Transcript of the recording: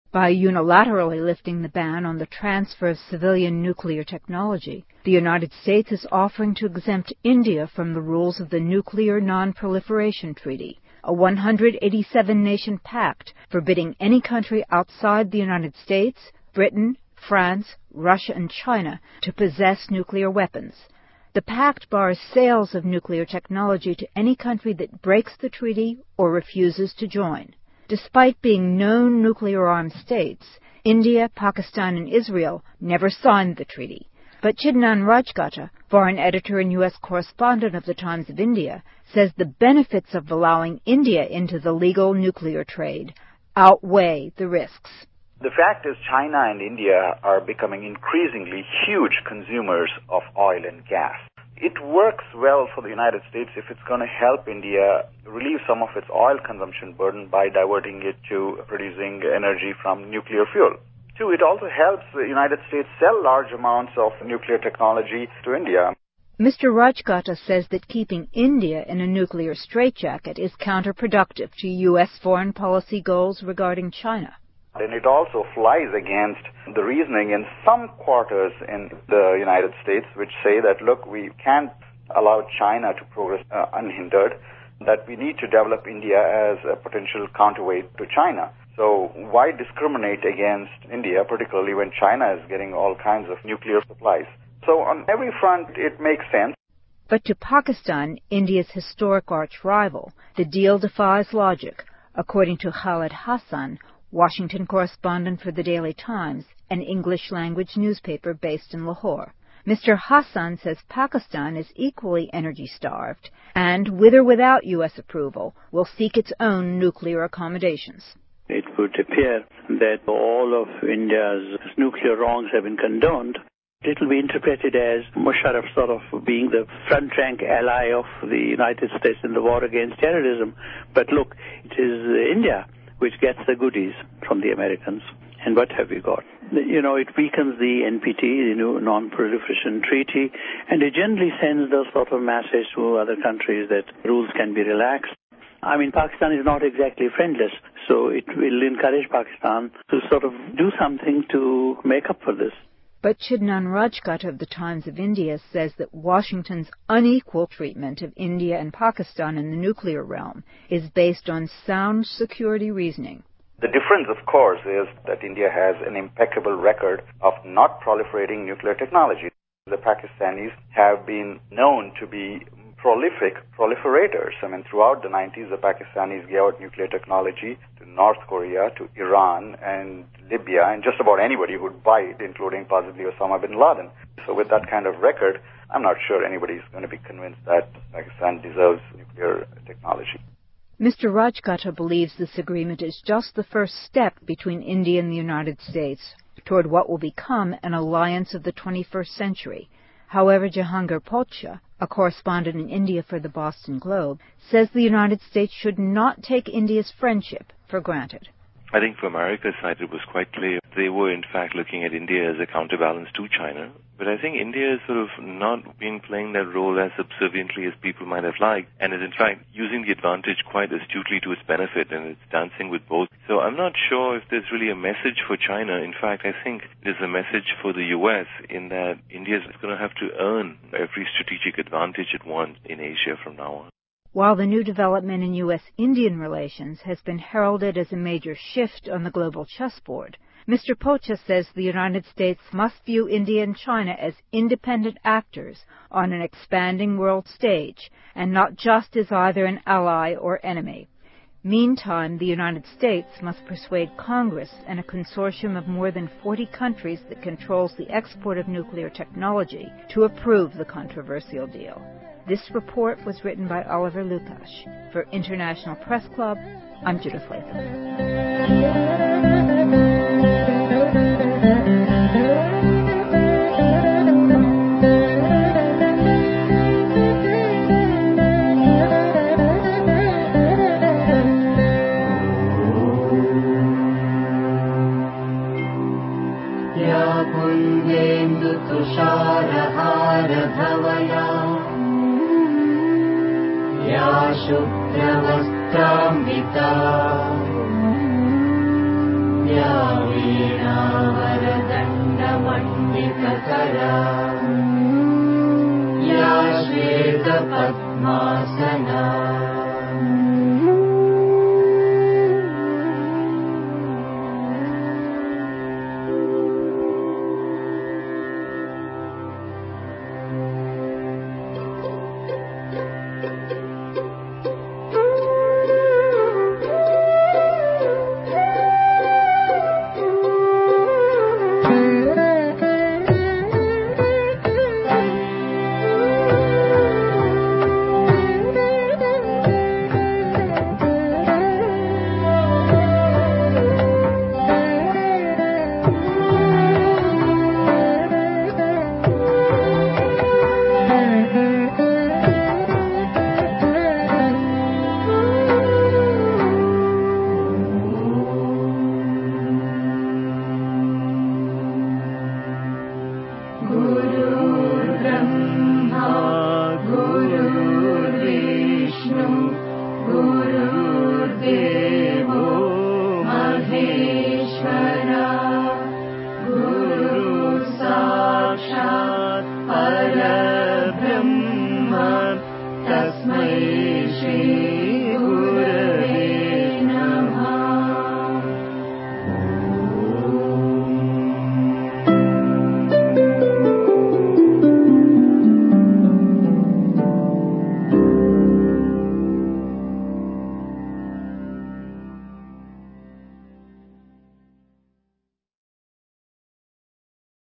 By unilaterally lifting the ban on the transfer of civilian nuclear technology, the United States is offering to exempt India from the rules of the Nuclear Non-Proliferation Treaty, a 187-nation pact forbidding any country outside the United States, Britain, France, Russia, and China to possess nuclear weapons. The pact bars sales of nuclear technology to any country that breaks the treaty or refuses to join. Despite being known nuclear-armed states, India, Pakistan, and Israel never signed the treaty. But Chidnan Rajgata, foreign editor and U.S. correspondent of the Times of India, says the benefits of allowing India into the legal nuclear trade outweigh the risks. The fact is China and India are becoming increasingly huge consumers of oil and gas. It works well for the United States if it's going to help India relieve some of its oil consumption burden by diverting it to producing energy from nuclear fuel. Two, it also helps the United States sell large amounts of nuclear technology to India. Mr. Rajgata says that keeping India in a nuclear straitjacket is counterproductive to U.S. foreign policy goals regarding China. And it also flies against the reasoning in some quarters in the United States which say that, look, we can't allow China to progress unhindered, that we need to develop India as a potential counterweight to China. So why discriminate against India, particularly when China is getting all kinds of nuclear supplies? So on every front, it makes sense. But to Pakistan, India's historic arch-rival, the deal defies logic, according to Khalid Hassan, Washington correspondent for the Daily Times, an English-language newspaper based in Lahore. Mr. Hassan says Pakistan is equally energy-starved and, with or without U.S. approval, will seek its own nuclear accommodations. It would appear that all of India's nuclear wrongs have been condoned. It will be interpreted as Musharraf sort of being the front-rank ally of the United States in the war against terrorism. But look, it is India which gets the goodies from the Americans. And what have we got? It weakens the NPT, the Non-Proliferation Treaty, and it generally sends the sort of message to other countries that rules can be relaxed. I mean, Pakistan is not exactly friendless, so it will encourage Pakistan to sort of do something to make up for this. But Chidnan Rajgata of the Times of India says that Washington's unequal treatment of India and Pakistan in the nuclear realm is based on sound security reasoning. The difference, of course, is that India has an impeccable record of not proliferating nuclear technology. The Pakistanis have been known to be prolific proliferators. I mean, throughout the 90s, the Pakistanis gave out nuclear technology to North Korea, to Iran, and Libya, and just about anybody who'd buy it, including possibly Osama bin Laden. So with that kind of record, I'm not sure anybody's going to be convinced that Pakistan deserves nuclear technology. Mr. Rajgata believes this agreement is just the first step between India and the United States toward what will become an alliance of the 21st century. However, Jahangir Pocha, a correspondent in India for the Boston Globe, says the United States should not take India's friendship for granted. I think from America's side it was quite clear. They were in fact looking at India as a counterbalance to China. But I think India is sort of not been playing that role as subserviently as people might have liked, and is in fact using the advantage quite astutely to its benefit, and it's dancing with both. So I'm not sure if there's really a message for China. In fact, I think there's a message for the U.S. in that India is going to have to earn every strategic advantage it wants in Asia from now on. While the new development in U.S.-Indian relations has been heralded as a major shift on the global chessboard, Mr. Pocha says the United States must view India and China as independent actors on an expanding world stage, and not just as either an ally or enemy. Meantime, the United States must persuade Congress and a consortium of more than 40 countries that controls the export of nuclear technology to approve the controversial deal. This report was written by Oliver Lukash. For International Press Club, I'm Judith Latham. शुभ्रवस्त्रान्विता वीणावरदण्डमण्डितकरा या श्वेतपद्मासना परब्रह्म तस्मै श्री